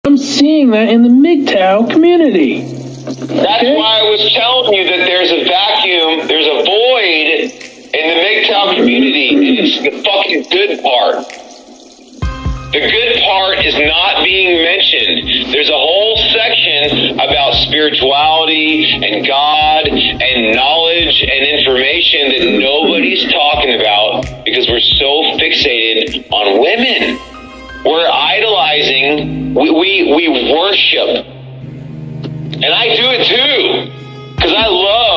I'm seeing that in the MGTOW community. That's why I was telling you that there's a vacuum, there's a void in the MGTOW community, and it's the fucking good part. The good part is not being mentioned. There's a whole section about spirituality and God and knowledge and information that nobody's talking about because we're so fixated on women. We're idolizing, we worship. And I do it too, because I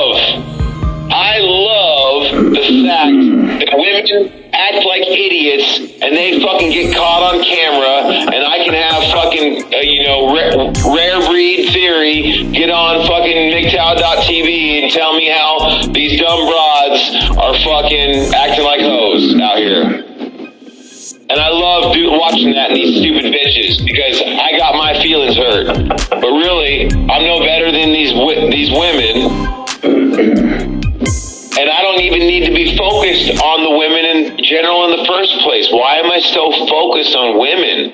love the fact that women act like idiots and they fucking get caught on camera, and I can have fucking, rare breed theory get on fucking MGTOW.tv and tell me how these dumb broads are fucking acting like hoes out here. And I love watching that in these stupid bitches because I got my feelings hurt. But really, I'm no better than these women. And I don't even need to be focused on the women in general in the first place. Why am I so focused on women?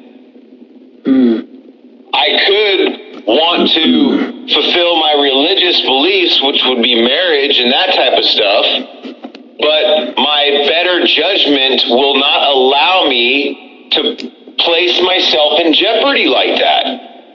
I could want to fulfill my religious beliefs, which would be marriage and that type of stuff. But my better judgment will not allow me to place myself in jeopardy like that.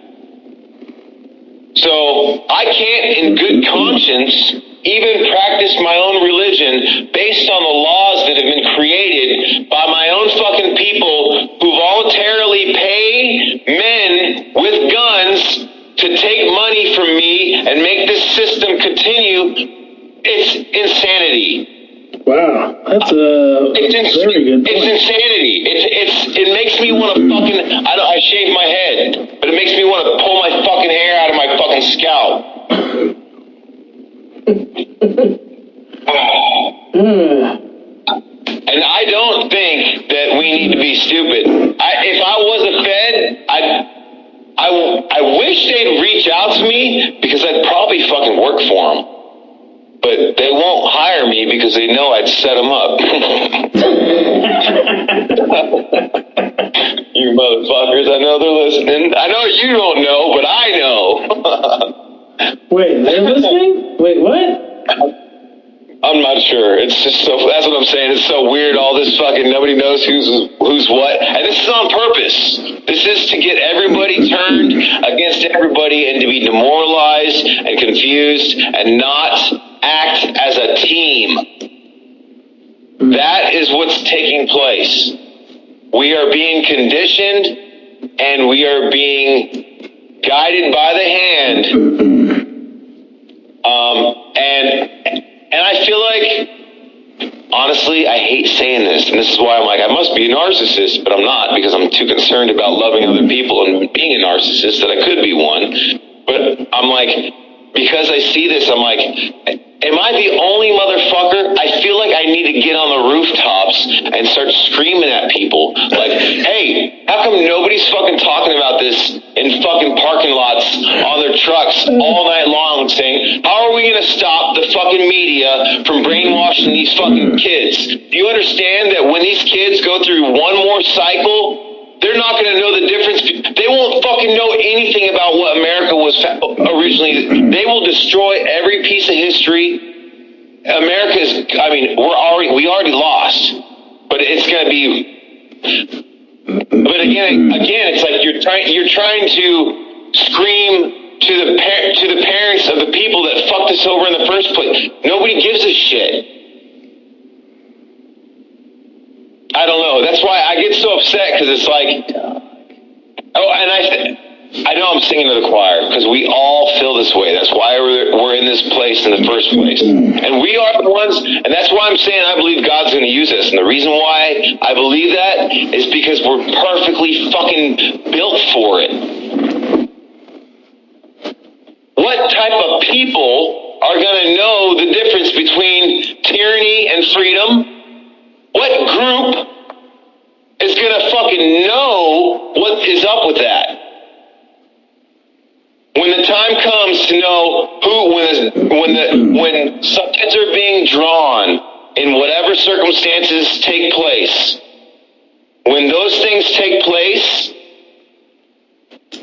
So I can't, in good conscience, even practice my own religion based on the laws that have been created by my own fucking people who voluntarily pay men with guns to take money from me and make this system continue. It's insanity. Wow, that's a very good point. It's insanity. It makes me want to fucking, I shave my head, but it makes me want to pull my fucking hair out of my fucking scalp. And I don't think that we need to be stupid. If I was a Fed, I wish they'd reach out to me because I'd probably fucking work for them. But they won't hire me because they know I'd set them up. You motherfuckers, I know they're listening. I know you don't know, but I know. Wait, they're listening? Wait, what? I'm not sure. It's just so, that's what I'm saying. It's so weird. All this fucking, nobody knows who's what. And this is on purpose. This is to get everybody turned against everybody and to be demoralized and confused and not act as a team. That is what's taking place. We are being conditioned and we are being guided by the hand. And I feel like, honestly, I hate saying this, and this is why I'm like, I must be a narcissist, but I'm not, because I'm too concerned about loving other people and being a narcissist that I could be one. But I'm like, because I see this, I'm like, am I the only motherfucker? I feel like I need to get on the rooftops and start screaming at people. Like, hey, how come nobody's fucking talking about this in fucking parking lots on their trucks all night long saying, how are we going to stop the fucking media from brainwashing these fucking kids? Do you understand that when these kids go through one more cycle, they're not going to know the difference. They won't fucking know anything about what America was originally. They will destroy every piece of history. America's, I mean, we already lost, but it's going to be. But again, it's like you're trying to scream to the parents of the people that fucked us over in the first place. Nobody gives a shit. I don't know. That's why I get so upset, because it's like, and I know I'm singing to the choir because we all feel this way. That's why we're in this place in the first place, and we are the ones. And that's why I'm saying I believe God's going to use us. And the reason why I believe that is because we're perfectly fucking built for it. What type of people are going to know the difference between tyranny and freedom? What group is going to fucking know what is up with that? When the time comes to know when subjects are being drawn in whatever circumstances take place, when those things take place,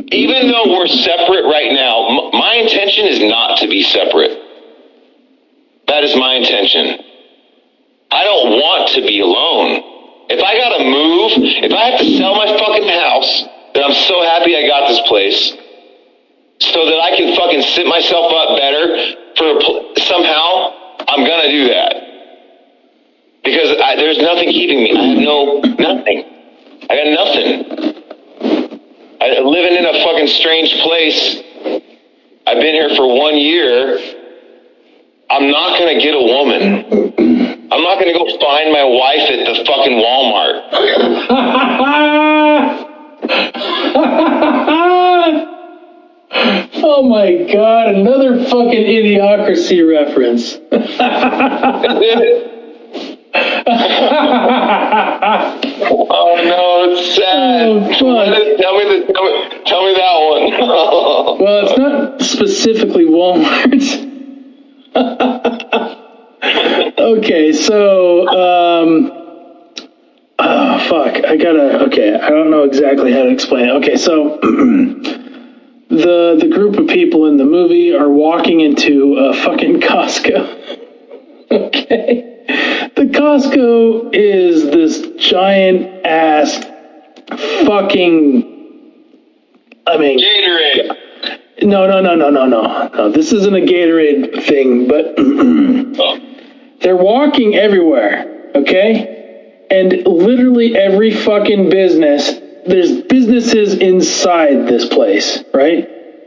even though we're separate right now, my intention is not to be separate. That is my intention. I don't want to be alone. If I gotta move, if I have to sell my fucking house, then I'm so happy I got this place, so that I can fucking sit myself up better somehow, I'm gonna do that. Because there's nothing keeping me. I have nothing. I got nothing. Living in a fucking strange place. I've been here for 1 year. I'm not going to get a woman. I'm not going to go find my wife at the fucking Walmart. Oh my God, another fucking Idiocracy reference. Oh no, it's sad. Oh, fuck. Tell me that one. Well, it's not specifically Walmart. Okay, so oh fuck, I don't know exactly how to explain it. Okay, so the group of people in the movie are walking into a fucking Costco. Okay. The Costco is this giant ass fucking, Gatorade. No. This isn't a Gatorade thing, but they're walking everywhere, okay? And literally every fucking business, there's businesses inside this place, right?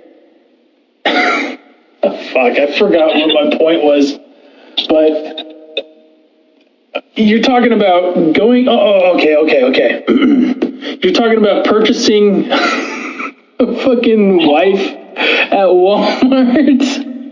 Fuck, I forgot what my point was, but you're talking about going, okay. You're talking about purchasing a fucking wife at Walmart.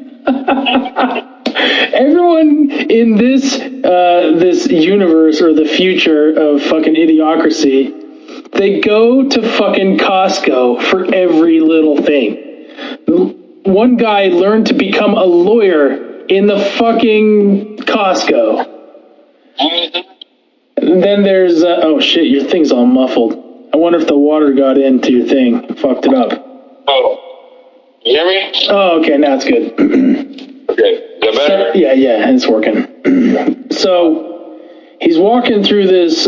Everyone in this universe or the future of fucking Idiocracy, they go to fucking Costco for every little thing. One guy learned to become a lawyer in the fucking Costco. And then there's oh shit, your thing's all muffled. I wonder if the water got into your thing and fucked it up. Oh, you hear me? Oh, okay, now it's good. Okay, is that better? Yeah, it's working. So he's walking through this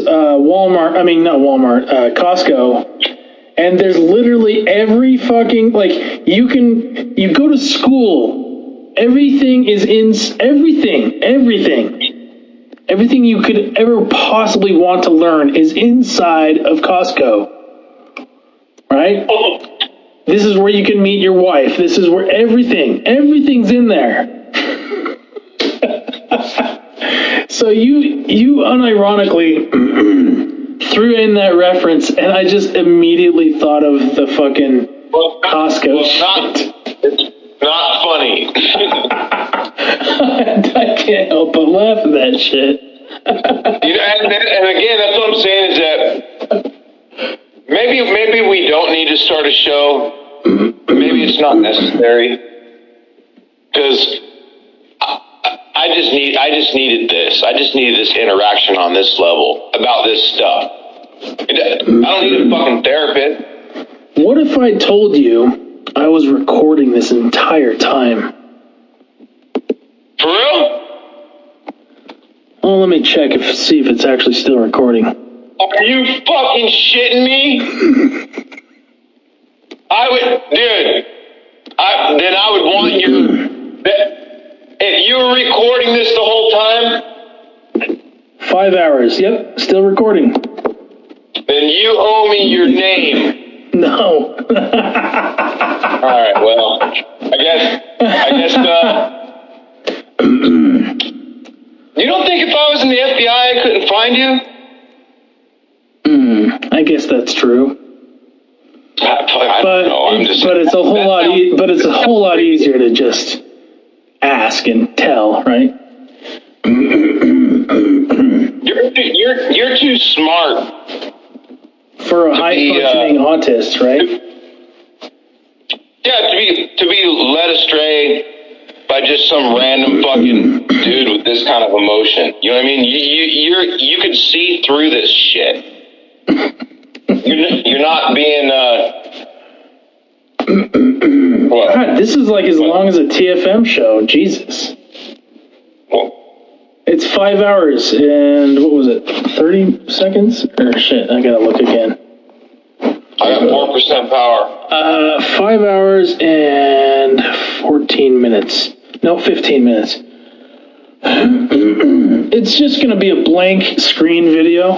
Costco, and there's literally every fucking, like, you go to school, everything is in, everything you could ever possibly want to learn is inside of Costco, right? This is where you can meet your wife. This is where everything's in there. So you unironically threw in that reference, and I just immediately thought of the fucking Costco shit. Not funny. I can't help but laugh at that shit. And again, that's what I'm saying is that maybe we don't need to start a show. Maybe it's not necessary, because I just needed this. I just needed this interaction on this level about this stuff. I don't need a fucking therapist. What if I told you I was recording this entire time? For real? Well, let me check see if it's actually still recording. Are you fucking shitting me? Then I would want you. If you were recording this the whole time, 5 hours. Yep, still recording. then you owe me your name. No. All right. Well, I guess. You don't think if I was in the FBI I couldn't find you? I guess that's true. I don't know. But it's a whole lot. But it's a whole lot easier to just ask and tell, right? You're too smart for a high functioning autist, right? Yeah, to be led astray by just some random fucking dude with this kind of emotion. You know what I mean? You could see through this shit. You're not being God, this is like as long as a TFM show. Jesus. It's 5 hours and what was it? 30 seconds? Or shit, I gotta look again. I got 4% power. 5 hours and 14 minutes. No, 15 minutes. It's just gonna be a blank screen video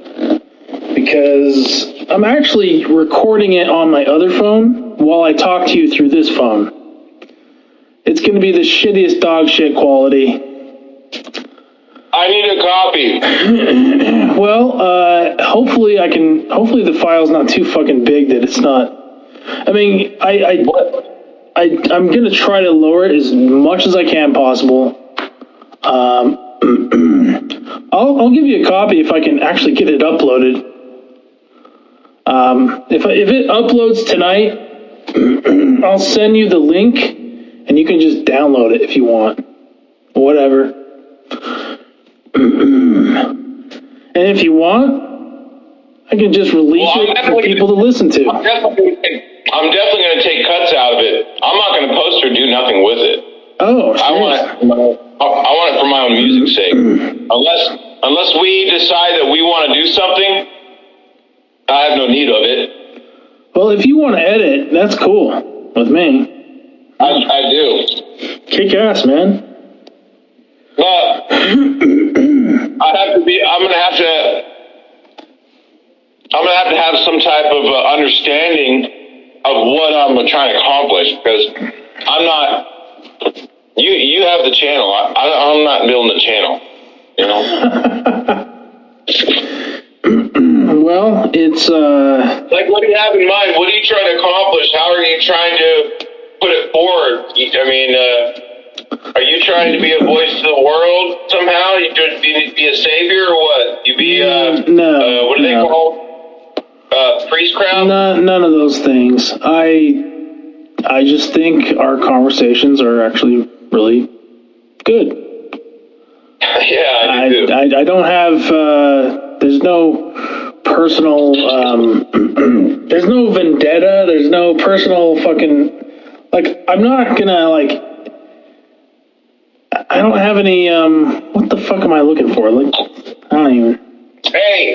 because I'm actually recording it on my other phone while I talk to you through this phone. It's gonna be the shittiest dog shit quality. I need a copy. Well, hopefully the file's not too fucking big that it's not. I mean, I'm gonna try to lower it as much as I can possible. I'll give you a copy if I can actually get it uploaded. If it uploads tonight, I'll send you the link and you can just download it if you want. Whatever. And if you want, I can just release it for people to listen to. I'm definitely going to take cuts out of it. I'm not going to post or do nothing with it. Oh, shit. I want it for my own music's sake. Unless we decide that we want to do something, I have no need of it. Well, if you want to edit, that's cool with me. I do. Kick ass, man. But I'm gonna have to have some type of understanding of what I'm trying to accomplish because I'm not. You have the channel. I'm not building the channel. You know. Well, it's like, what do you have in mind? What are you trying to accomplish? How are you trying to put it forward? I mean, are you trying to be a voice to the world somehow? You be a savior or what? You be no. What are they called? Priest crown? None of those things. I just think our conversations are actually really good. Yeah, I do. I don't have. There's no personal. There's no vendetta. There's no personal fucking. Like, I'm not gonna like. I don't have any. What the fuck am I looking for? Like, I don't even. Hey.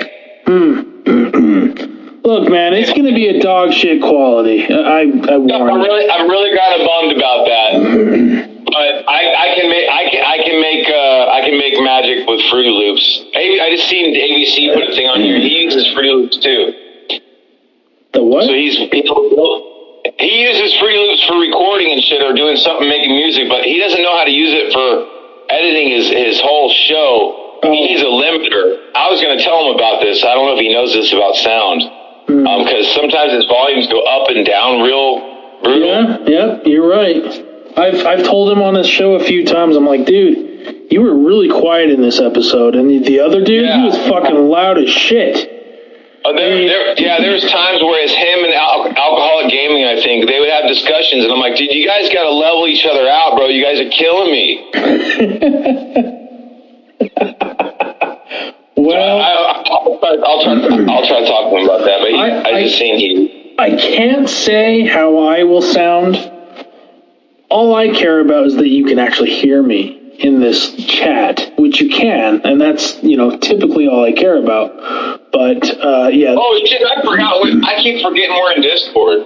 Look, man, it's gonna be a dog shit quality. I warn you. I'm really kind of bummed about that. But I can make magic with Fruity Loops. I just seen ABC put a thing on here. He uses Fruity Loops too. The what? So he uses Fruity Loops for recording and shit or doing something, making music, but he doesn't know how to use it for editing his whole show. He needs a limiter. I was going to tell him about this. I don't know if he knows this about sound. Because sometimes his volumes go up and down real brutal. Yeah, you're right. I've told him on this show a few times, I'm like, dude, you were really quiet in this episode. And the other dude, he was fucking loud as shit. There's times where it's him and Alcoholic Gaming, I think. They would have discussions, and I'm like, dude, you guys got to level each other out, bro. You guys are killing me. Well, I'll try to talk to him about that, but I can't say how I will sound. All I care about is that you can actually hear me in this chat, which you can, and that's, typically all I care about. But, yeah. Oh, shit, I forgot. I keep forgetting we're in Discord.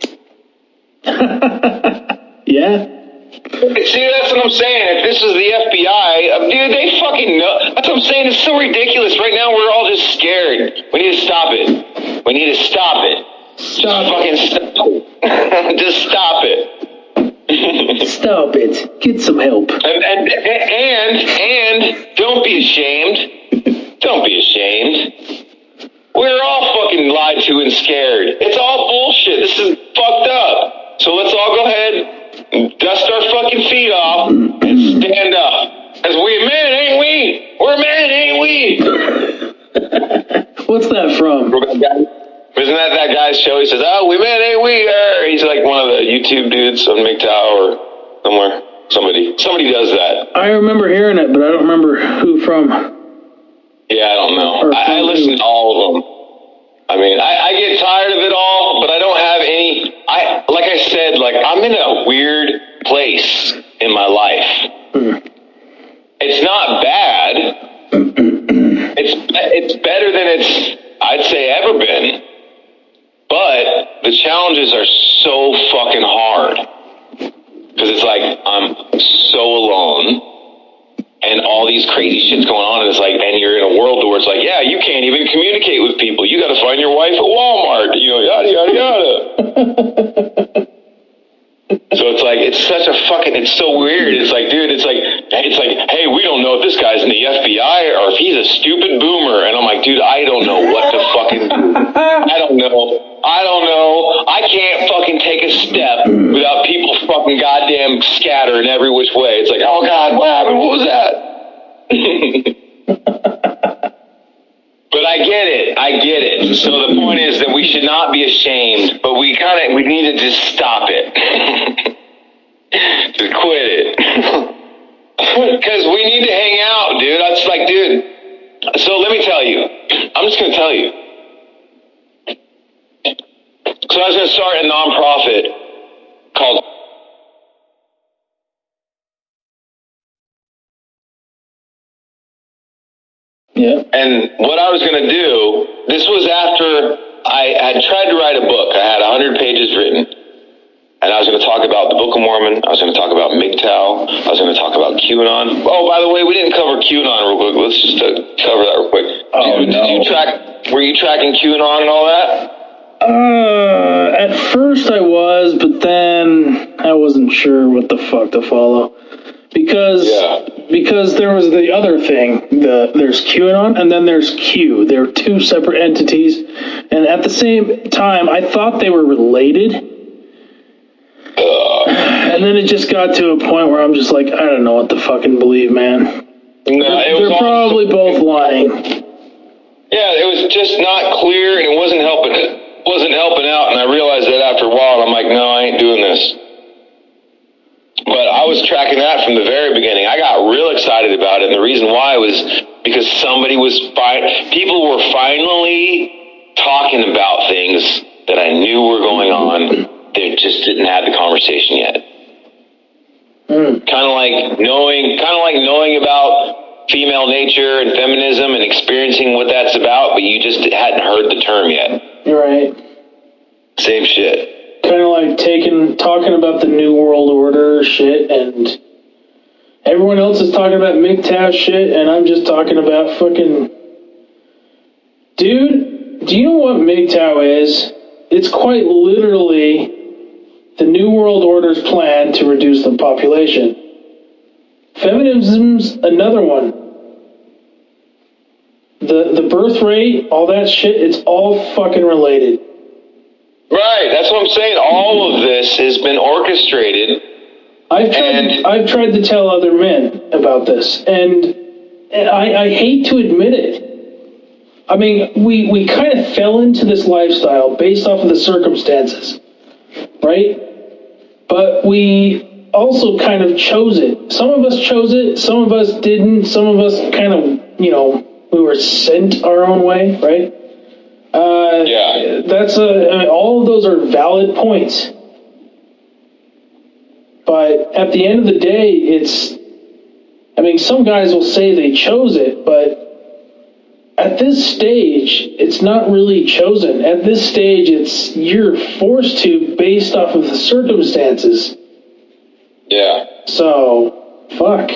Yeah? See, that's what I'm saying. If this is the FBI, dude, they fucking know. That's what I'm saying. It's so ridiculous. Right now, we're all just scared. We need to stop it. We need to stop it. Stop it. Just stop it. Stop it. Get some help. And don't be ashamed. Don't be ashamed. We're all fucking lied to and scared. It's all bullshit. This is fucked up. So let's all go ahead and dust our fucking feet off and stand up. As we men, ain't we? We're men, ain't we? What's that from? Isn't that guy's show? He says, "Oh, we men, ain't we?" He's like one of the YouTube dudes on MGTOW or somewhere. Somebody does that. I remember hearing it, but I don't remember who from. Yeah, I don't know. I listen to all of them. I mean, I get tired of it all, but I don't have any. Like I said, like, I'm in a weird place in my life. It's not bad. It's better than it's, I'd say, ever been. But the challenges are so fucking hard. Because it's like, I'm so alone. And all these crazy shit's going on. And it's like, and you're in a world where it's like, yeah, you can't even communicate with people. You got to find your wife at Walmart. You know, yada, yada, yada. So it's like, it's such a fucking, it's so weird. It's like, dude, it's like, hey, we don't know if this guy's in the FBI or if he's a stupid boomer. And I'm like, dude, I don't know what to fucking do. I don't know. I can't fucking take a step without people fucking goddamn scattering every which way. It's like, oh God, what happened? What was that? But I get it. So the point is that we should not be ashamed, but we need to just stop it. Just quit it. Because we need to hang out, dude. That's like, dude. So let me tell you. I'm just going to tell you. So I was going to start a nonprofit called Yeah. And what I was going to do, this was after I had tried to write a book. I had 100 pages written. And I was going to talk about the Book of Mormon. I was going to talk about MGTOW. I was going to talk about QAnon. Oh, by the way, we didn't cover QAnon real quick. Let's just cover that real quick. Were you tracking QAnon and all that? At first I was, but then I wasn't sure what the fuck to follow. Because there was the other thing. There's QAnon and then there's Q. They're two separate entities. And at the same time, I thought they were related. And then it just got to a point where I'm just like, I don't know what to fucking believe, man. They're probably both lying. Yeah, it was just not clear, and it wasn't helping out, and I realized that after a while, and I'm like, no, I ain't doing this. But I was tracking that from the very beginning. I got real excited about it, and the reason why was because people were finally talking about things that I knew were going on. They just didn't have the conversation yet. Kind of like knowing about female nature and feminism and experiencing what that's about, but you just hadn't heard the term yet. You're right. Same shit. Kind of like talking about the New World Order shit, and everyone else is talking about MGTOW shit, and I'm just talking about fucking... Dude, do you know what MGTOW is? It's quite literally the New World Order's plan to reduce the population. Feminism's another one. The birth rate, all that shit, it's all fucking related. Right, that's what I'm saying. All of this has been orchestrated. I've tried to tell other men about this, and I hate to admit it. I mean, we kind of fell into this lifestyle based off of the circumstances, right? But we also kind of chose it. Some of us chose it, some of us didn't, some of us kind of, we were sent our own way, right? All of those are valid points. But at the end of the day, some guys will say they chose it, but at this stage, it's not really chosen. At this stage, you're forced to based off of the circumstances. Yeah. So, fuck.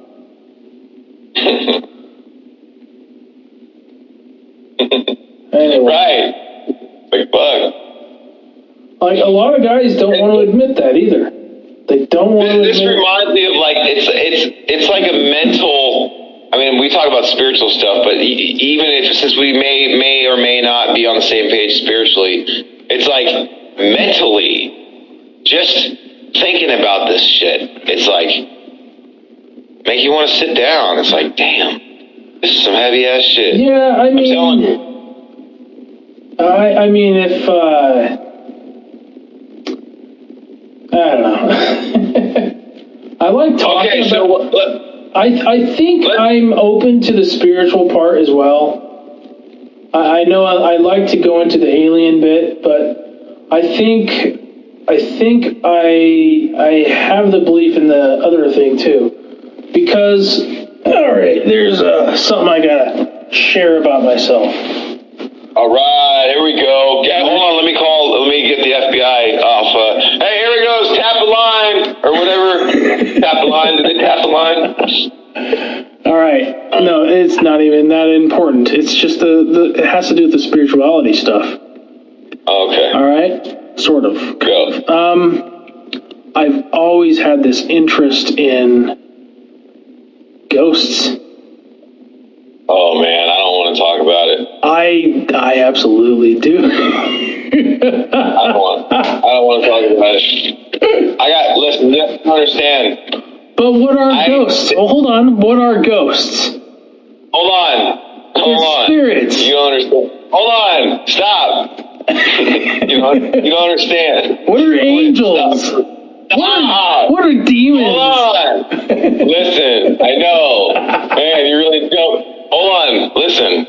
Anyway. Right. Like, fuck. Like, a lot of guys don't want to admit that either. They don't want to admit... This reminds me of, like, it's like a mental... I mean, we talk about spiritual stuff, but even since we may or may not be on the same page spiritually, it's like mentally, just thinking about this shit, it's like, make you want to sit down. It's like, damn, this is some heavy ass shit. Yeah, I mean, I'm telling you. I mean, if, I don't know. I like talking about... I think I'm open to the spiritual part as well. I know I like to go into the alien bit, but I think I think I have the belief in the other thing too, because all right, there's something I gotta share about myself. All right, here we go. Yeah, hold on, let me get the FBI off. Hey, here it goes. Tap the line or whatever. Tap the line. Did they tap the line? All right. No, it's not even that important. It's just it has to do with the spirituality stuff. Okay. All right. Sort of. Go. I've always had this interest in ghosts. Oh man, I don't want to talk about it. I absolutely do. I don't want to talk about it. Listen, you have to understand. But what are ghosts? Well, hold on. What are ghosts? Hold on. Spirits. You don't understand. Hold on. Stop. you don't understand. What are angels? What are demons? Hold on. Listen, I know. Man, you really don't. Hold on. Listen.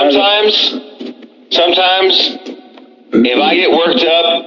Sometimes, if I get worked up,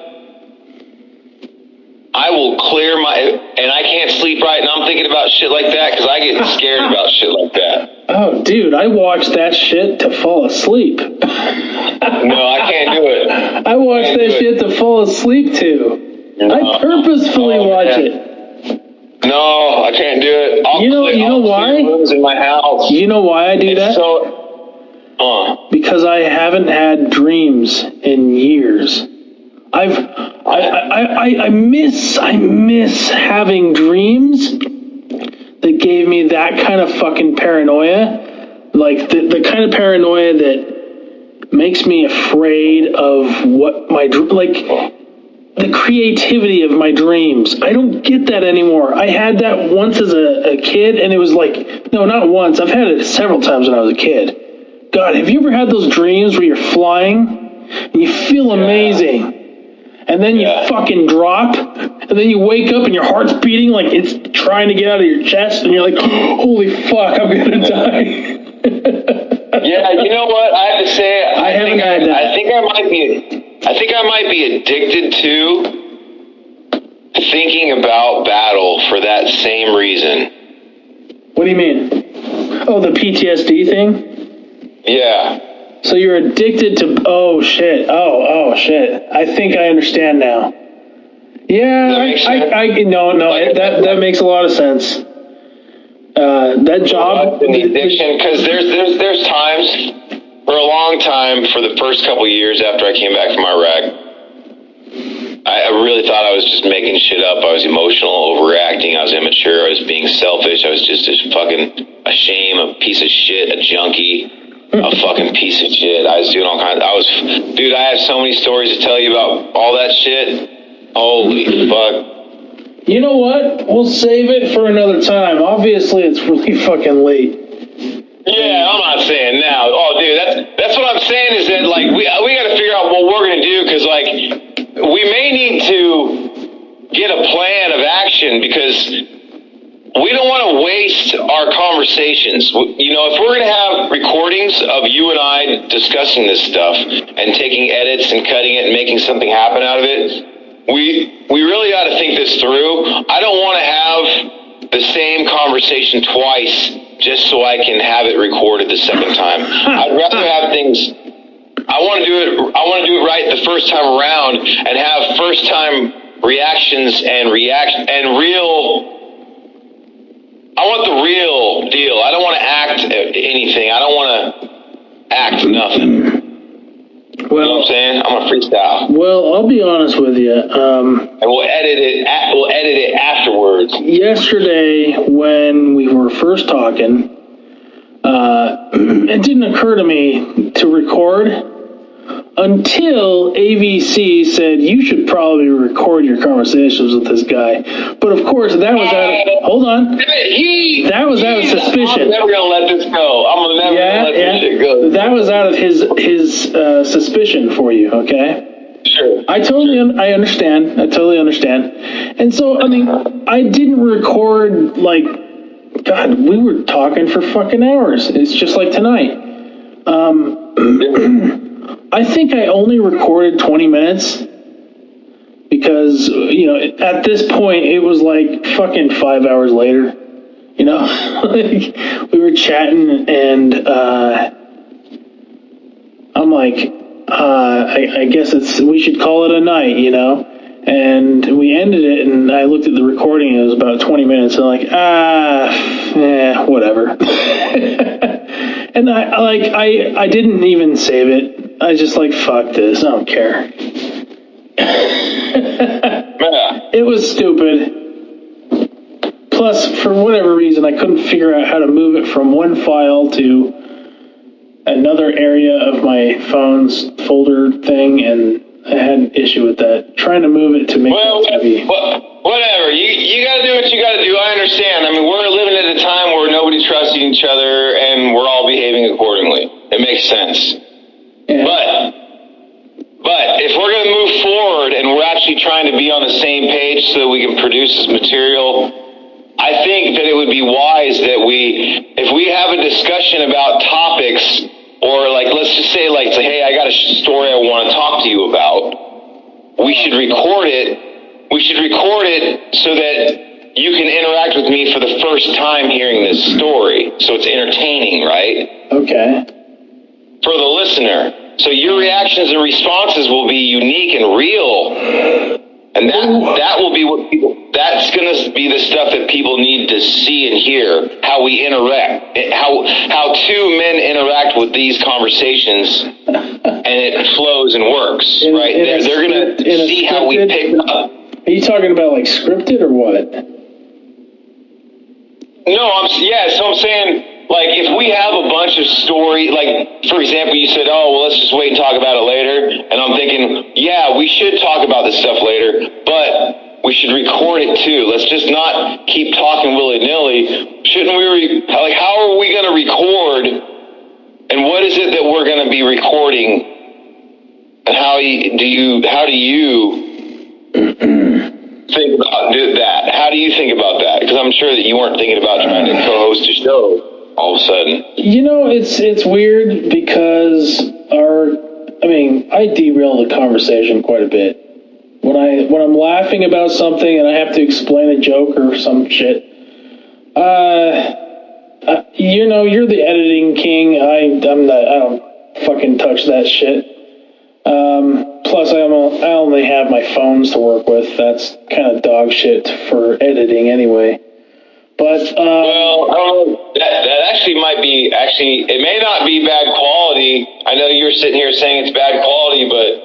I will clear and I can't sleep right, and I'm thinking about shit like that because I get scared about shit like that. Oh, dude, I watch that shit to fall asleep. No, I can't do it. I watch that shit to fall asleep to. No. I purposefully watch it. No, I can't do it. You know why? Rooms in my house. You know why I do that? Because I haven't had dreams in years. I miss having dreams that gave me that kind of fucking paranoia, like the kind of paranoia that makes me afraid of what the creativity of my dreams. I don't get that anymore. I had that once as a kid, and it was like, no, not once. I've had it several times when I was a kid. God, have you ever had those dreams where you're flying and you feel amazing, and then you fucking drop, and then you wake up and your heart's beating like it's trying to get out of your chest, and you're like, holy fuck, I'm gonna die. Yeah, you know what? I have to say, I think I might be addicted to thinking about battle for that same reason. What do you mean? Oh, the PTSD thing? Yeah. So you're addicted to, oh shit. I think I understand now. Yeah, that makes a lot of sense. That job, the addiction, because there's times, for a long time, for the first couple of years after I came back from Iraq, I really thought I was just making shit up. I was emotional, overreacting. I was immature. I was being selfish. I was just a fucking a piece of shit, a junkie, a fucking piece of shit. I was doing all kinds. Dude, I have so many stories to tell you about all that shit. Holy fuck. You know what? We'll save it for another time. Obviously, it's really fucking late. Yeah, I'm not saying now. Oh, dude, that's what I'm saying is that, like, we got to figure out what we're going to do, because, like, we may need to get a plan of action, because we don't want to waste our conversations. You know, if we're going to have recordings of you and I discussing this stuff and taking edits and cutting it and making something happen out of it, we really ought to think this through. I don't want to have the same conversation twice just so I can have it recorded the second time. I'd rather have things. I want to do it right the first time around and have first time reactions and real. I want the real deal. I don't want to act anything. I don't want to act nothing. Well, you know what I'm saying? I'm a freestyle. Well, I'll be honest with you. And we'll edit it afterwards. Yesterday, when we were first talking, it didn't occur to me to record until AVC said you should probably record your conversations with this guy. But of course, that was out of suspicion. I'm never gonna let this go. I'm never gonna let this shit go. That was out of his suspicion for you. Okay. Sure. I totally understand. And so, I mean, I didn't record, like, God, we were talking for fucking hours. It's just like tonight. I think I only recorded 20 minutes because, you know, at this point, it was like fucking 5 hours later, you know? Like, we were chatting, and I'm like, I guess we should call it a night, you know? And we ended it, and I looked at the recording, and it was about 20 minutes, and I'm like, whatever. And I didn't even save it. I just like, fuck this, I don't care. It was stupid. Plus, for whatever reason, I couldn't figure out how to move it from one file to another area of my phone's folder thing, and I had an issue with that. Trying to move it to make it heavy. Whatever. You got to do what you got to do. I understand. I mean, we're living at a time where nobody's trusting each other, and we're all behaving accordingly. It makes sense. Yeah. But if we're going to move forward and we're actually trying to be on the same page so that we can produce this material, I think that it would be wise that if we have a discussion about topics, or like, let's just say, hey, I got a story I want to talk to you about, we should record it. We should record it so that you can interact with me for the first time hearing this story. So it's entertaining, right? Okay. For the listener. So your reactions and responses will be unique and real. And that will be that's going to be the stuff that people need to see and hear, how we interact, how two men interact with these conversations, and it flows and works, right? They're going to see how we pick up. Are you talking about like scripted or what? No, so I'm saying, like, if we have a bunch of story, like, for example, you said, oh, well, let's just wait and talk about it later. And I'm thinking, yeah, we should talk about this stuff later, but we should record it too. Let's just not keep talking willy-nilly. Shouldn't we, how are we going to record? And what is it that we're going to be recording? And how do you think about that? How do you think about that? Because I'm sure that you weren't thinking about trying to co-host a show all of a sudden. You know, it's weird because I derail the conversation quite a bit. When I'm laughing about something and I have to explain a joke or some shit, you know, you're the editing king. I don't fucking touch that shit. Plus, I only have my phones to work with. That's kind of dog shit for editing anyway. But well, I don't know. That actually might be it may not be bad quality. I know you're sitting here saying it's bad quality, but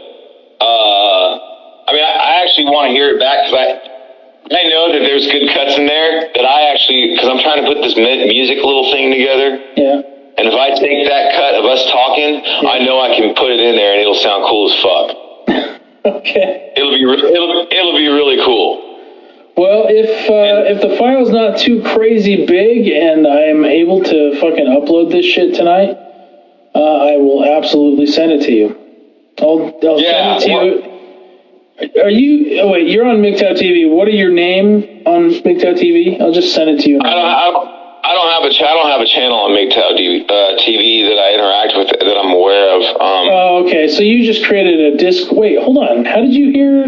I actually want to hear it back because I know that there's good cuts in there that because I'm trying to put this music little thing together. Yeah. And if I take that cut of us talking, I know I can put it in there and it'll sound cool as fuck. Okay. It'll be really cool. Well, if the file's not too crazy big and I'm able to fucking upload this shit tonight, I will absolutely send it to you. I'll send it to you. Are you? Oh wait, you're on MGTOW TV. What are your name on MGTOW TV? I'll just send it to you. I don't have a channel on MGTOW TV that I interact with that I'm aware of. Oh, okay. So you just created a disc. Wait, hold on. How did you hear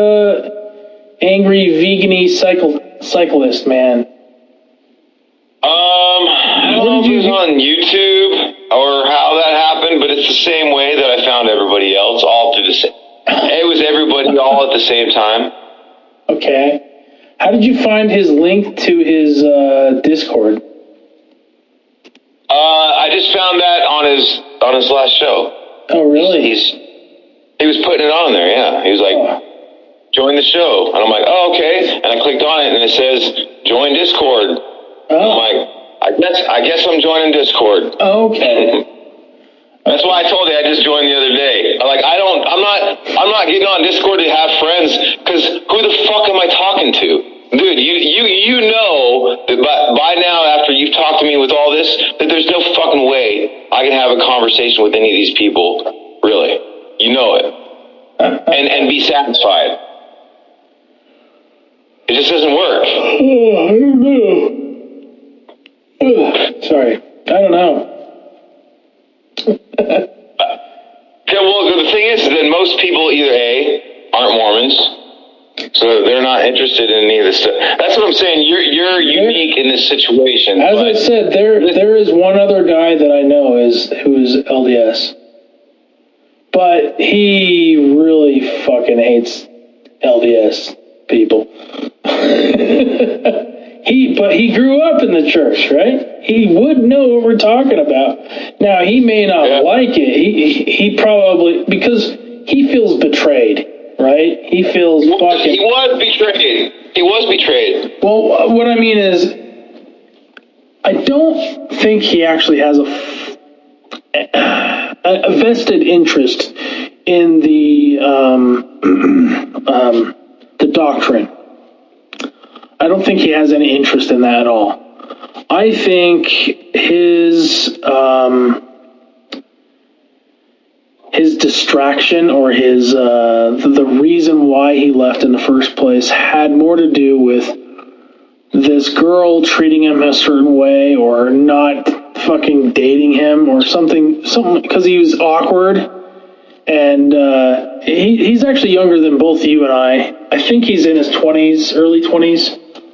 Angry Vegany Cyclist Man? I don't know if it was on YouTube or how that happened, but it's the same way that I found everybody else, all through the same. It was everybody all at the same time. Okay. How did you find his link to his Discord? I just found that on his last show. Oh, really? He was putting it on there, yeah. He was like, join the show. And I'm like, oh, okay. And I clicked on it, and it says, join Discord. Oh. I'm like, I guess I'm joining Discord. Oh, okay. That's why I told you I just joined the other day. I'm not getting on Discord to have friends, because who the fuck am I talking to? Dude, you know that by now, after you've talked to me with all this, that there's no fucking way I can have a conversation with any of these people. Really. You know it. And be satisfied. It just doesn't work. Oh, I don't know. Sorry. I don't know. Yeah, well, the thing is that most people either A, aren't Mormons, So they're not interested in any of this stuff. That's what I'm saying. You're unique in this situation. As I said, there is one other guy that I know who's LDS, but he really fucking hates LDS people. He grew up in the church, right? He would know what we're talking about. Now he may not like it. He probably, because he feels betrayed. Right? He feels fucking... He was betrayed. Well, what I mean is, I don't think he actually has a vested interest in the doctrine. I don't think he has any interest in that at all. I think his distraction, or his the reason why he left in the first place, had more to do with this girl treating him a certain way, or not fucking dating him, or something because he was awkward. And he's actually younger than both you and I. I think he's in his 20s, early 20s.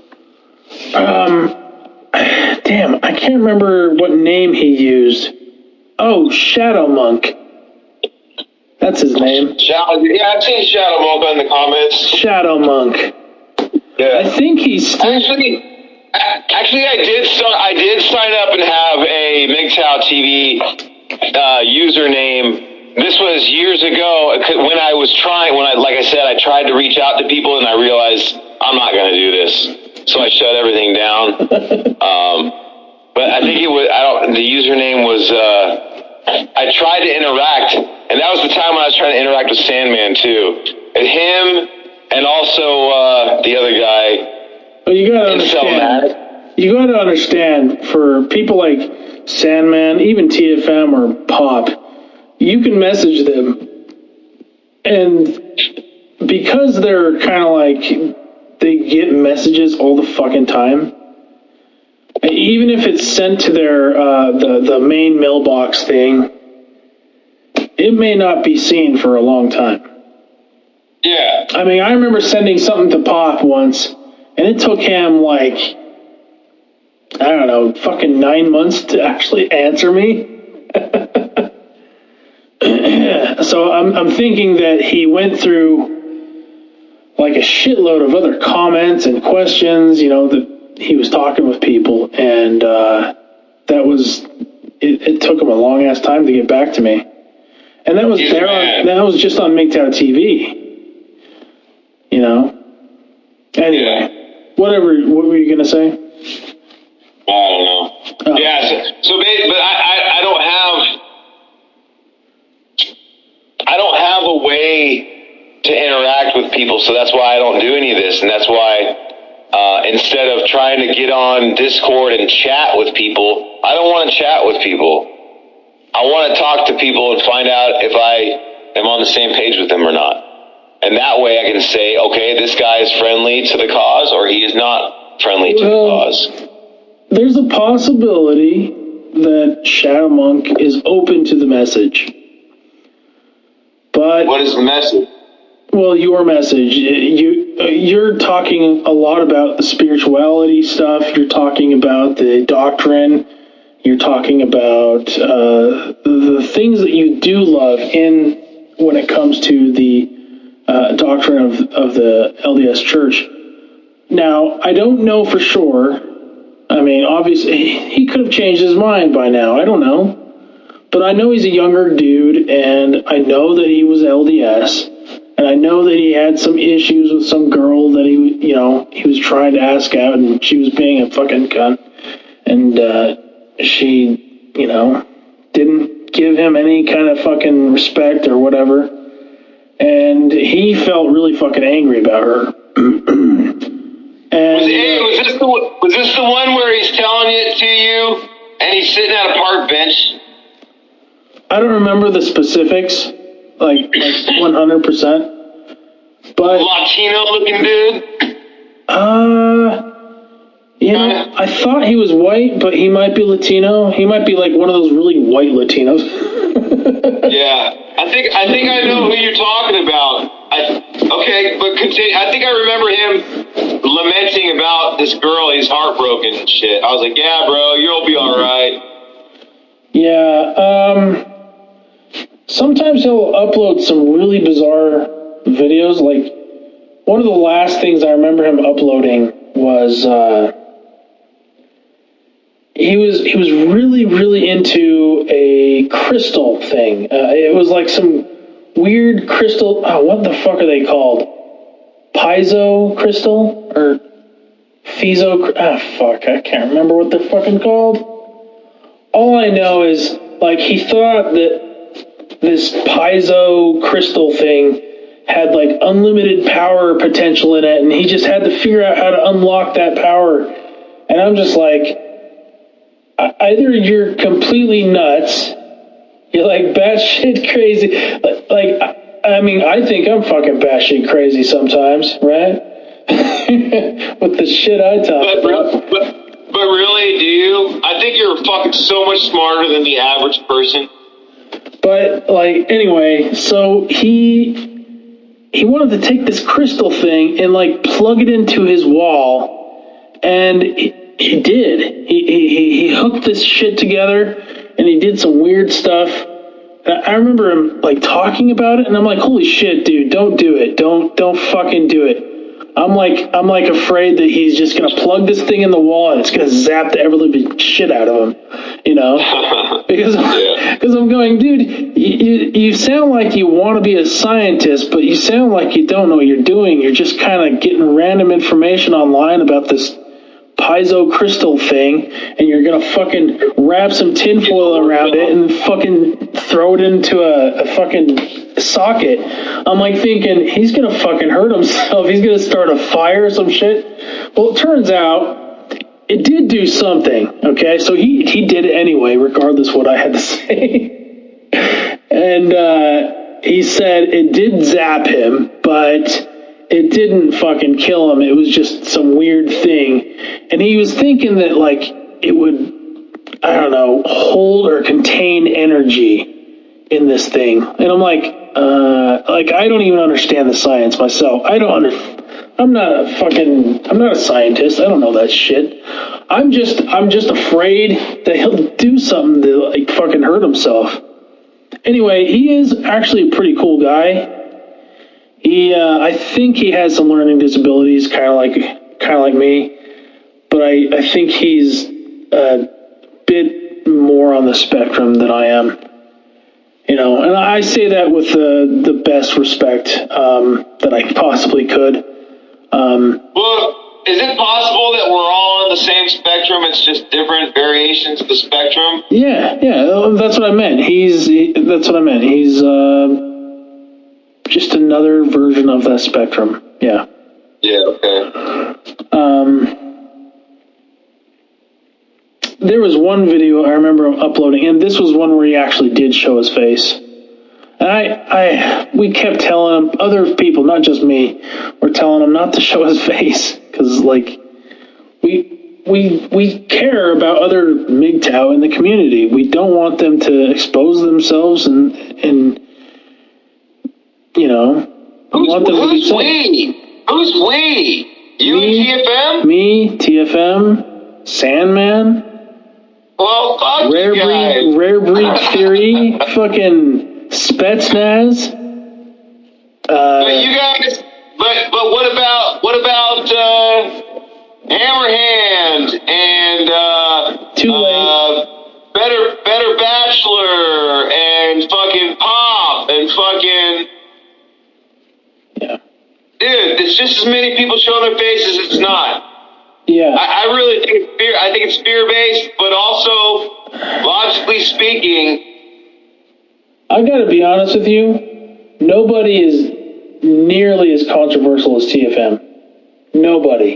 Damn, I can't remember what name he used. Oh, Shadow Monk. That's his name. Yeah, I've seen Shadow Monk in the comments. Shadow Monk. Yeah. I think he's still... Actually, I did sign up and have a MGTOW TV username. This was years ago when I tried to reach out to people, and I realized I'm not going to do this, so I shut everything down. But I think the username was. I tried to interact, and that was the time when I was trying to interact with Sandman too, and him, and also the other guy. Well, you gotta understand, for people like Sandman, even TFM or Pop, you can message them, and because they're kind of like, they get messages all the fucking time, even if it's sent to their the main mailbox thing, it may not be seen for a long time. Yeah. I mean, I remember sending something to Pop once, and it took him like, I don't know, fucking 9 months to actually answer me. So I'm thinking that he went through like a shitload of other comments and questions, that he was talking with people, and that was it took him a long ass time to get back to me, and that was that was just on MGTOW TV. Anyway, what were you gonna say? I don't know. Oh. Yeah, so but I don't have a way to interact with people, so that's why I don't do any of this, and that's why instead of trying to get on Discord and chat with people, I don't want to chat with people. I want to talk to people and find out if I am on the same page with them or not. And that way I can say, okay, this guy is friendly to the cause, or he is not friendly to the cause. There's a possibility that Shadow Monk is open to the message. But what is the message? Well, your message, you're talking a lot about the spirituality stuff. You're talking about the doctrine. You're talking about the things that you do love when it comes to the doctrine of the LDS Church. Now, I don't know for sure. I mean, obviously, he could have changed his mind by now. I don't know. But I know he's a younger dude, and I know that he was LDS. And I know that he had some issues with some girl that he was trying to ask out, and she was being a fucking cunt. And she, didn't give him any kind of fucking respect or whatever. And he felt really fucking angry about her. And was this the one where he's telling it to you, and he's sitting at a park bench? I don't remember the specifics. Like 100%. But Latino looking dude? I thought he was white, but he might be Latino. He might be like one of those really white Latinos. Yeah. I think I know who you're talking about. But continue. I think I remember him lamenting about this girl. He's heartbroken and shit. I was like, yeah, bro, you'll be all right. Yeah. Sometimes he'll upload some really bizarre videos. Like, one of the last things I remember him uploading was he was really, really into a crystal thing. It was like some weird crystal. Oh, what the fuck are they called? Piezo crystal or Piezo? Fuck, I can't remember what they're fucking called. All I know is, like, he thought that this piezo crystal thing had, like, unlimited power potential in it, and he just had to figure out how to unlock that power. And I'm just like, either you're completely nuts, you're like batshit crazy. I mean, I think I'm fucking batshit crazy sometimes, right? With the shit I talk about. But really, do you? I think you're fucking so much smarter than the average person. But, like, anyway, so he wanted to take this crystal thing and, like, plug it into his wall, and he did. He hooked this shit together, and he did some weird stuff. And I remember him, like, talking about it, and I'm like, holy shit, dude, don't do it. Don't fucking do it. I'm like afraid that he's just gonna plug this thing in the wall and it's gonna zap the ever living shit out of him, you know? Because I'm going, dude, you sound like you want to be a scientist, but you sound like you don't know what you're doing. You're just kind of getting random information online about this piezo crystal thing, and you're gonna fucking wrap some tinfoil around it and fucking throw it into a fucking socket. I'm like thinking, he's gonna fucking hurt himself. He's gonna start a fire or some shit. Well, it turns out it did do something. Okay, so he did it anyway, regardless of what I had to say. And he said it did zap him, but it didn't fucking kill him. It was just some weird thing. And he was thinking that, like, it would, I don't know, hold or contain energy in this thing. And I'm like, I don't even understand the science myself. I'm not a scientist. I don't know that shit. I'm just afraid that he'll do something to, like, fucking hurt himself. Anyway, he is actually a pretty cool guy. I think he has some learning disabilities, kind of like me, but I think he's a bit more on the spectrum than I am, you know. And I say that with the best respect that I possibly could. Well, is it possible that we're all on the same spectrum? It's just different variations of the spectrum. Yeah, that's what I meant. He's just another version of that spectrum. Yeah. Yeah, okay. There was one video I remember uploading, and this was one where he actually did show his face. And we kept telling him, other people, not just me, were telling him not to show his face, because, like, we care about other MGTOW in the community. We don't want them to expose themselves and you know, who's we? Who's we? You and TFM? Me, TFM, Sandman. Well, fuck Rare you guys. Rare Breed Theory, fucking Spetsnaz. But you guys, but what about Hammerhand and Too late. Better Bachelor and fucking Pop and fucking. Yeah. Dude, it's just as many people showing their faces. It's not. Yeah. I really think it's fear. I think it's fear-based, but also, logically speaking, I gotta be honest with you. Nobody is nearly as controversial as TFM. Nobody.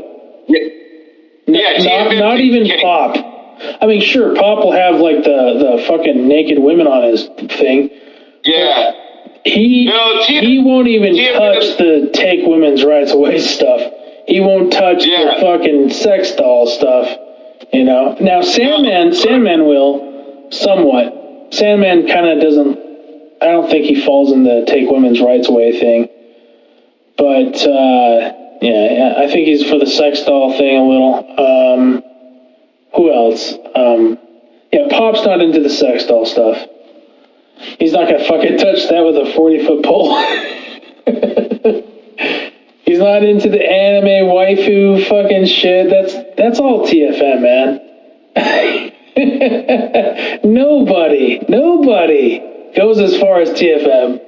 Yeah. Not even Pop. I mean, sure, Pop will have, like, the fucking naked women on his thing. Yeah. He won't even touch the take women's rights away stuff. He won't touch the fucking sex doll stuff, you know. Now, Sandman will, somewhat. Sandman kind of doesn't, I don't think he falls in the take women's rights away thing. But, Yeah, I think he's for the sex doll thing a little. Who else? Yeah, Pop's not into the sex doll stuff. He's not gonna fucking touch that with a 40-foot pole. He's not into the anime waifu fucking shit. That's all TFM, man. Nobody goes as far as TFM.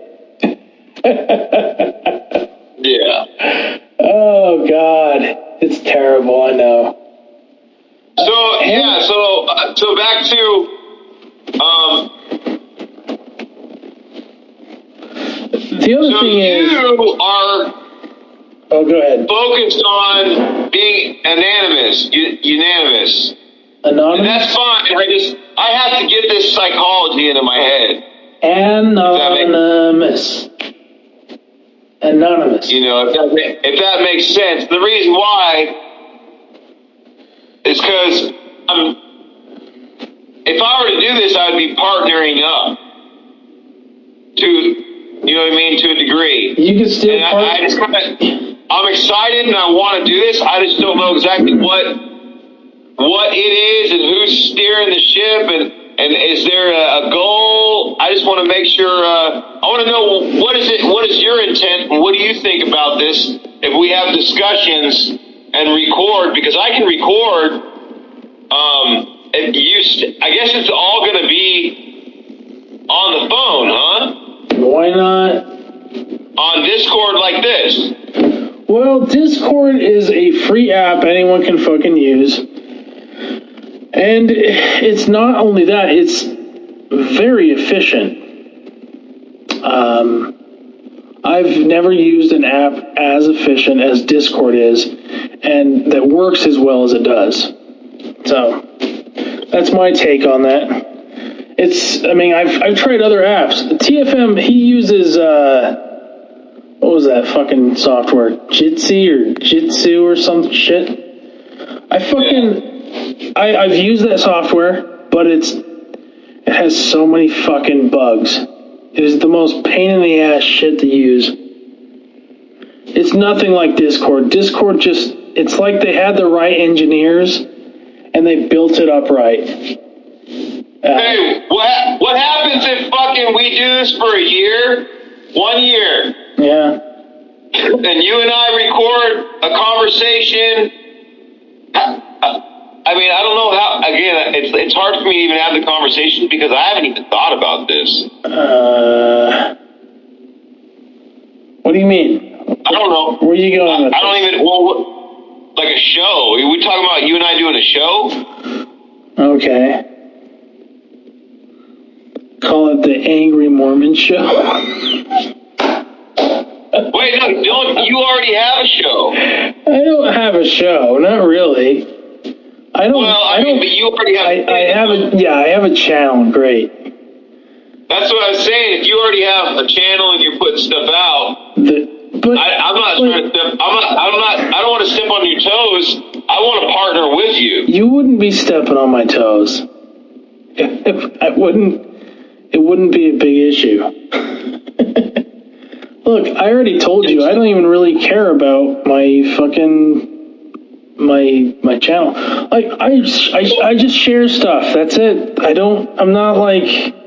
Yeah. Oh God, it's terrible. I know. So yeah, so back to the other thing is you are. Oh, go ahead. Focused on being unanimous. Anonymous? And that's fine. I have to get this psychology into my head. Anonymous. You know, if that makes sense. The reason why is because if I were to do this, I would be partnering up to, you know what I mean, to a degree. You can still I'm excited and I want to do this. I just don't know exactly what it is and who's steering the ship and is there a goal? I just want to make sure. I want to know what is your intent and what do you think about this? If we have discussions and record, because I can record. I guess it's all going to be on the phone, huh? Why not? On Discord like this. Well, Discord is a free app anyone can fucking use. And it's not only that, it's very efficient. I've never used an app as efficient as Discord is, and that works as well as it does. So, that's my take on that. I've tried other apps. TFM, he uses, what was that fucking software? Jitsu or some shit? I've used that software, but it has so many fucking bugs. It is the most pain in the ass shit to use. It's nothing like Discord. Discord it's like they had the right engineers and they built it up right. Hey, what happens if fucking we do this for a year? 1 year. Yeah. And you and I record a conversation. I mean, I don't know how. Again, it's hard for me to even have the conversation because I haven't even thought about this. What do you mean? I don't know. Where are you going with I don't even. Well, like a show. Are we talking about you and I doing a show? Okay. Call it the Angry Mormon Show. Wait, no, you already have a show. I don't have a show, not really. I don't. Well, I mean, but you already have. I have a channel. Great. That's what I was saying. If you already have a channel and you're putting stuff out, I don't want to step on your toes. I want to partner with you. You wouldn't be stepping on my toes. It wouldn't be a big issue. Look, I already told you, I don't even really care about my fucking my channel. Like I just share stuff. That's it. I'm not like.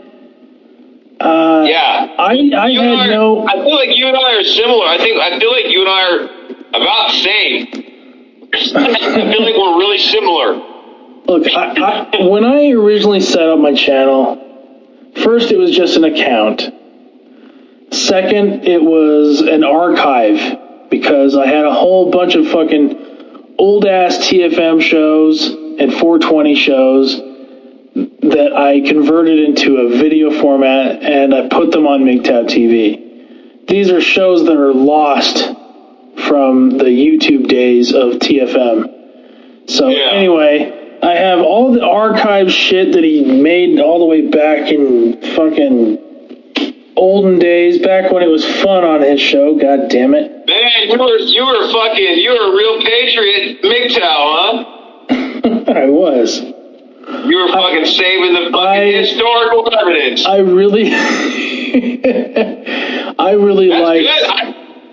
Yeah. I feel like you and I are similar. I feel like you and I are about the same. I feel like we're really similar. Look, when I originally set up my channel, first it was just an account. Second, it was an archive because I had a whole bunch of fucking old ass TFM shows and 420 shows that I converted into a video format and I put them on MGTOW TV. These are shows that are lost from the YouTube days of TFM. So anyway, I have all the archive shit that he made all the way back in fucking olden days, back when it was fun on his show. God damn it! Man, you were a real patriot, MGTOW, huh? I was. You were fucking saving the fucking historical evidence. I really That's like. good.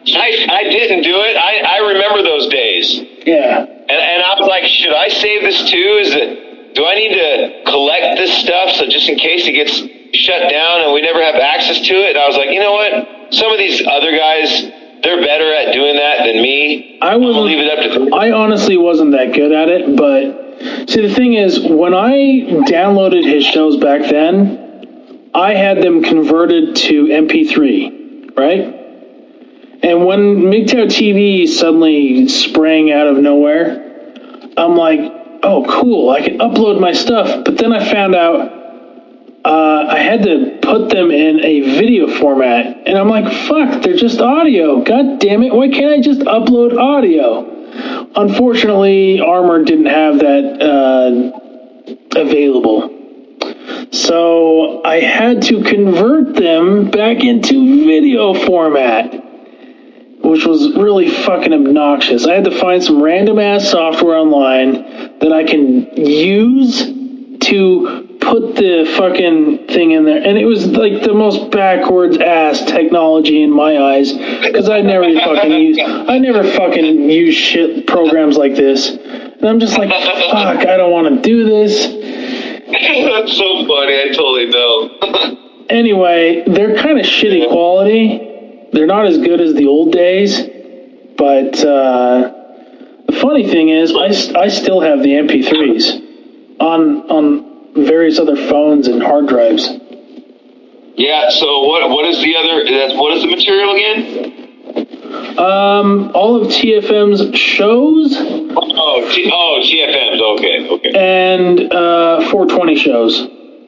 I didn't do it. I remember those days. Yeah. And I was like, should I save this too? Do I need to collect this stuff so just in case it gets shut down and we never have access to it? And I was like, you know what? Some of these other guys, they're better at doing that than me. I'm gonna leave it up to them. I honestly wasn't that good at it, but see, the thing is, when I downloaded his shows back then, I had them converted to MP3, right? And when MGTOW TV suddenly sprang out of nowhere, I'm like, oh, cool, I can upload my stuff. But then I found out I had to put them in a video format. And I'm like, fuck, they're just audio. God damn it, why can't I just upload audio? Unfortunately, Armor didn't have that available. So I had to convert them back into video format, which was really fucking obnoxious. I had to find some random ass software online that I can use to put the fucking thing in there. And it was like the most backwards ass technology in my eyes, because I never fucking use shit programs like this. And I'm just like, fuck, I don't want to do this. That's so funny. I totally know. Anyway, they're kind of shitty quality. They're not as good as the old days, but the funny thing is, I still have the MP3s on various other phones and hard drives. Yeah. So what is the other? What is the material again? All of TFM's shows. TFM's. Okay. And 420 shows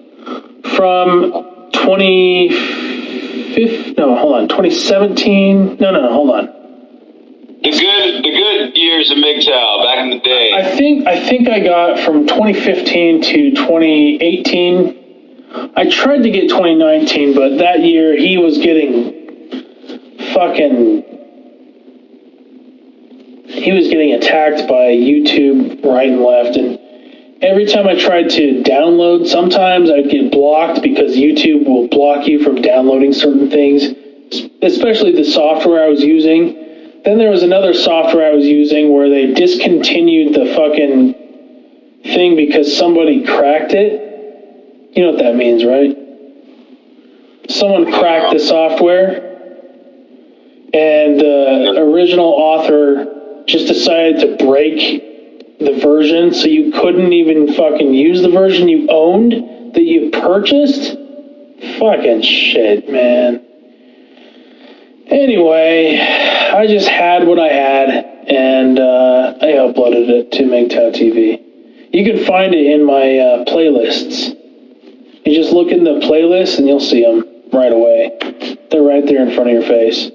from 2017. No, hold on. The good years of MGTOW back in the day. I think I got from 2015 to 2018. I tried to get 2019, but that year he was getting attacked by YouTube right and left, and every time I tried to download, sometimes I'd get blocked because YouTube will block you from downloading certain things, especially the software I was using. Then there was another software I was using where they discontinued the fucking thing because somebody cracked it. You know what that means, right? Someone cracked the software, and the original author just decided to break the version, so you couldn't even fucking use the version you owned that you purchased. Fucking shit, man. Anyway, I just had what I had, and I uploaded it to MGTOW TV. You can find it in my playlists. You just look in the playlist and you'll see them right away. They're right there in front of your face.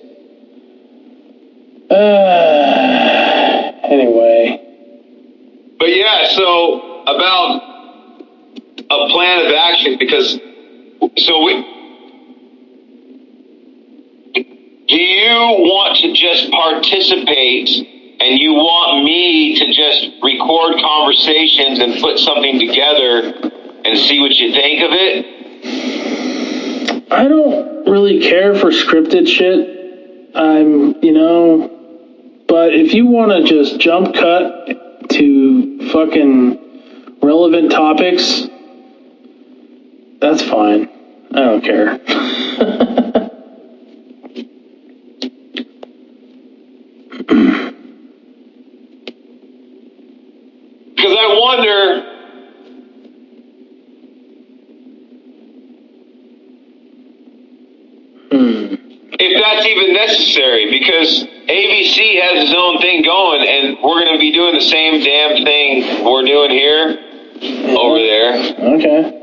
Anyway. But yeah, so about a plan of action, because do you want to just participate and you want me to just record conversations and put something together and see what you think of it? I don't really care for scripted shit. But if you want to just jump cut to fucking relevant topics, that's fine. I don't care. Because I wonder if that's even necessary, because ABC has his own thing going, and we're going to be doing the same damn thing we're doing here over there. Okay.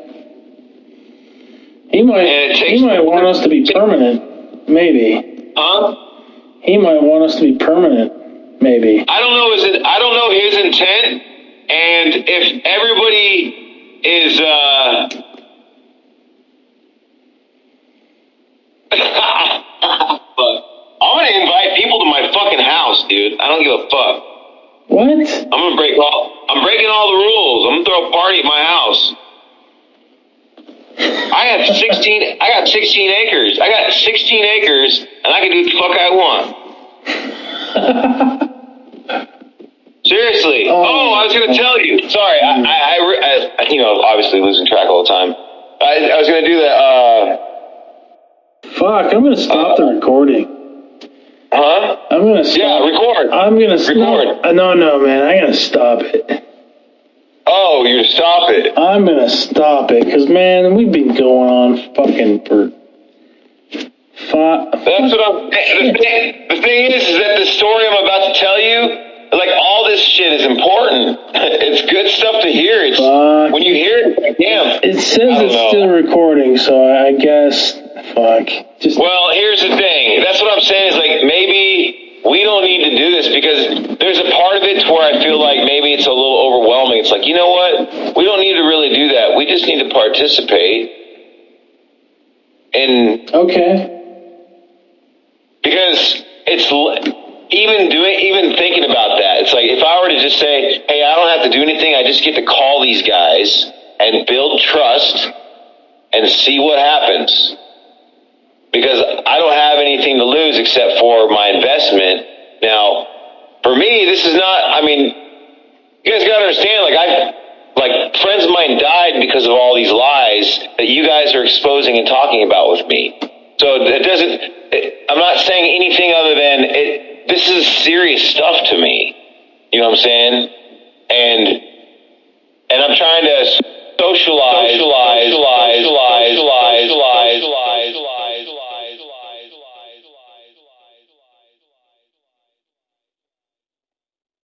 He might want us to be permanent, maybe. Huh? He might want us to be permanent, maybe. I don't know his intent, and if everybody is but I'm gonna invite people to my fucking house, dude. I don't give a fuck. What? I'm breaking all the rules. I'm gonna throw a party at my house. I got 16 acres. I got 16 acres, and I can do what the fuck I want. Seriously. I was going to tell you. Sorry, I obviously losing track all the time. I was going to do that. Fuck, I'm going to stop the recording. Huh? I'm going to stop. Yeah, record. I'm going to record. No, man, I'm going to stop it. Oh, you stop it. I'm going to stop it, because, man, we've been going on fucking for... That's what I'm... The thing is that the story I'm about to tell you, like, all this shit is important. It's good stuff to hear. It's when you hear it, damn. It says it's still recording, so I guess... Fuck. Well, here's the thing. That's what I'm saying is, like, maybe... We don't need to do this because there's a part of it to where I feel like maybe it's a little overwhelming. It's like, you know what? We don't need to really do that. We just need to participate. Okay. Because it's even thinking about that. It's like if I were to just say, hey, I don't have to do anything. I just get to call these guys and build trust and see what happens. Because I don't have anything to lose except for my investment. Now, for me, this is not, I mean, you guys gotta understand, like friends of mine died because of all these lies that you guys are exposing and talking about with me. So I'm not saying anything other than this is serious stuff to me. You know what I'm saying? And I'm trying to socialize